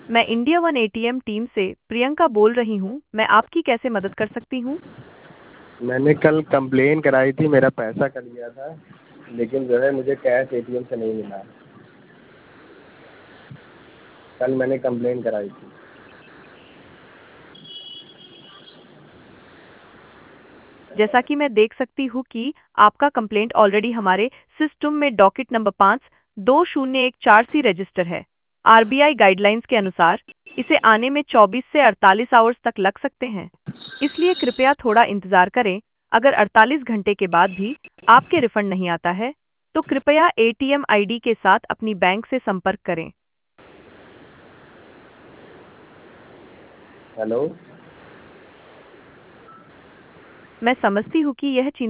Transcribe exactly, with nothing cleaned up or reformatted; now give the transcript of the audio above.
मैं India one ATM team से प्रियंका बोल रही हूँ। मैं आपकी कैसे मदद कर सकती हूँ? मैंने कल कंप्लेन कराई थी, मेरा पैसा कट गया था, लेकिन जो है मुझे कैश एटीएम से नहीं मिला। कल मैंने कंप्लेन कराई थी। जैसा कि मैं देख सकती हूँ कि आपका कंप्लेंट ऑलरेडी हमारे सिस्टम में डॉकेट नंबर पाँच दो शून्य एक चार सी रजिस्टर है। आरबीआई गाइडलाइंस के अनुसार इसे आने में चौबीस से अड़तालीस आवर्स तक लग सकते हैं, इसलिए कृपया थोड़ा इंतजार करें। अगर अड़तालीस घंटे के बाद भी आपके रिफंड नहीं आता है, तो कृपया एटीएम आईडी के साथ अपनी बैंक से संपर्क करें। हेलो। मैं समझती हूँ कि यह चिंता